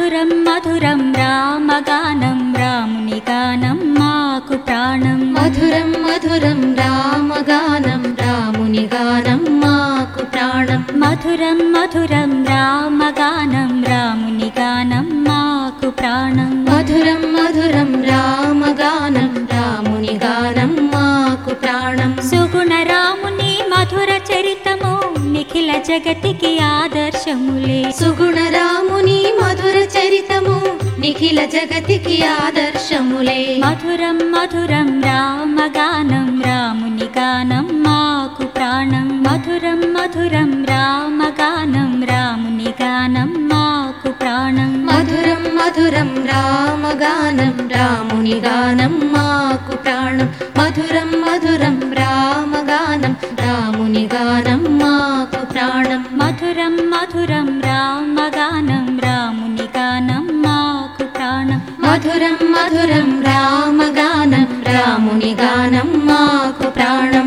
మధురం మధురం రామగానం రాముని గానం మాకు ప్రాణం. మధురం మధురం రామగానం రాముని గానం మాకు ప్రాణం. మధురం మధురం రామగానం రాముని గానం మాకు ప్రాణం. మధురం మధురం రామగానం రాముని గానం మాకు ప్రాణం. సుగుణ రాముని మధుర చరితము నిఖిల జగతికి ఆదర్శములే. సుగుణ రాముని మధుర చరితము నిఖిల జగతికి ఆదర్శములే. మధురం మధురం రామగానం రాముని గానం మాకు ప్రాణం. మధురం మధురం రామగానం రాముని గానం మాకు ప్రాణం. మధురం మధురం రామగానం రాముని గానం మాకు ప్రాణం. మధురం మధురం రామగానం రాముని గానం మాకు ప్రాణం. మధురం మధురం రామగానం రాముని గానం మాకు ప్రాణం. మధురం మధురం రామగానం రాముని గానం మాకు ప్రాణం.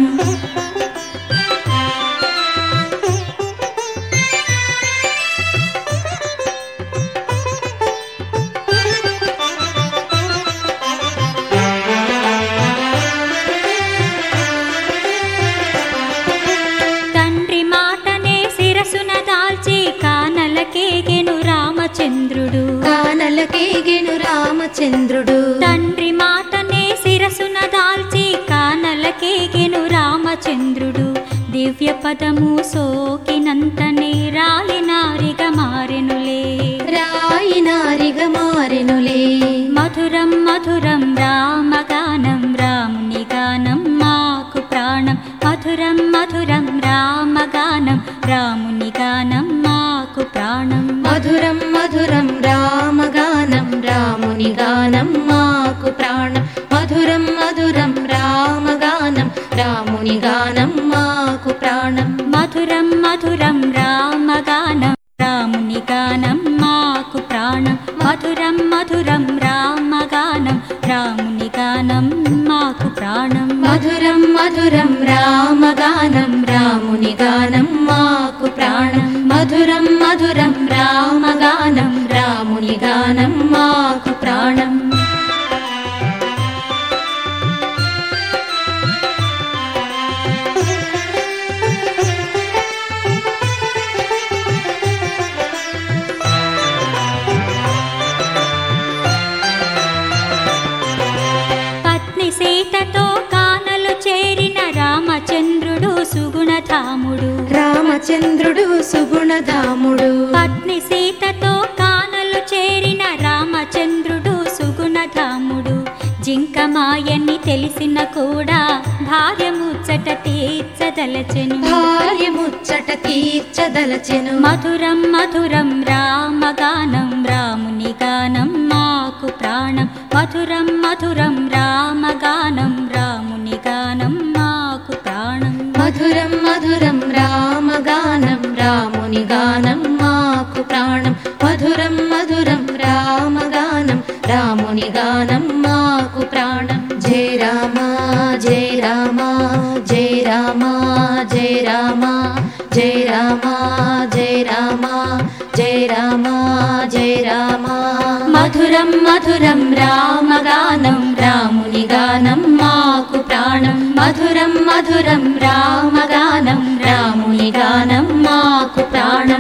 తండ్రి మాటనే శిరసున దాల్చి కానలకేగెను రామచంద్రుడు. కానలకేగెను రామచంద్రుడు. తండ్రి మాటనే శిరసున దాల్చి కానలకేగెను రామచంద్రుడు. దివ్య పదము సోకినంతనే రాలినారిగా మారెనులే. రాయినారిగా మారెనులే. మధురం మధురం రామగానం రాముని గానం మాకు ప్రాణం. మధురం మధురం రామగానం రాముని గానం మాకు ప్రాణం. మధురం మధురం రామగానం రాముని గానం మాకు ప్రాణం. మధురం మధురం రామగానం రాముని గానం మాకు ప్రాణం. మధురం మధురం రామగానం రాముని గానం మాకు ప్రాణం. మధురం మధురం రామగానం రాముని గానం మాకు ప్రాణం. మధురం మధురం రామగానం రాముని గానం మాకు ప్రాణం. మధురం మధురం రామగానం రాముని గానం మాకు ప్రాణం. పత్ని సీతతో కానలు చేరిన రామచంద్రుడు సుగుణధాముడు. రామచంద్రుడు సుగుణధాముడు. పత్ని సీతతో కానలు చేరిన రామచంద్రుడు సుగుణధాముడు. జింకమాయని తెలిసిన కూడా భార్య ముచ్చట తీర్చదలచెను. భార్య ముచ్చట తీర్చదలచెను. మధురం మధురం రామగానం రాముని గానం మాకు ప్రాణం. మధురం మధురం రామగానం రాముని గానం మాకు ప్రాణం. మధురం మధురం రామగానం రాముని గానం మాకు ప్రాణం. మధురం మధురం రామగానం రాముని గానం మాకు ప్రాణం. జయ రామ జయ రామ జయ రామ జయ రామ జయ రామ జయ రామ జయ రామ జయ రామ. మధురం మధురం రామగానం రాముని గానం మాకు ప్రాణం. మధురం మధురం రామగానం రాముని గానం మాకు ప్రాణం.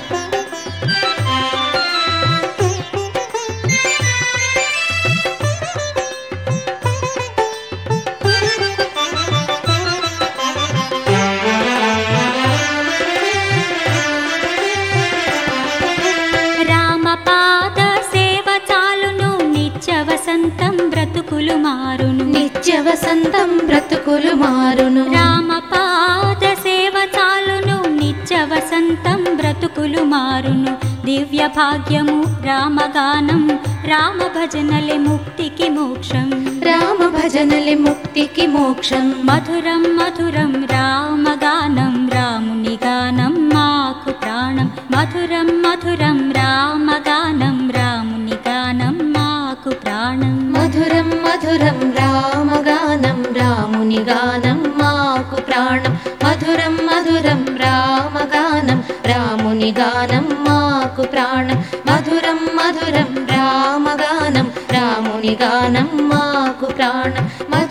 రామపాద సేవ చాలును నిత్య వసంతం బ్రతుకులు మారును. నిత్య వసంతం బ్రతుకులు మారును. రామపాద సేవ చాలును నిత్య వసంతం బ్రతుకులు మారును. దివ్య భాగ్యము రామగానం రామ భజనలే ముక్తికి మోక్షం. రామ భజనలే ముక్తికి మోక్షం. మధురం మధురం రామగానం రాముని గానం మాకు ప్రాణం. మధురం మధురం రామగానం రాముని గానం మాకు ప్రాణం. మధురం మధురం రామగానం రాముని గానం మాకు ప్రాణం. మధురం మధురం రామగానం రాముని గానం మాకు ప్రాణం. మధురం మధురం రామగానం రాముని గానం మాకు ప్రాణం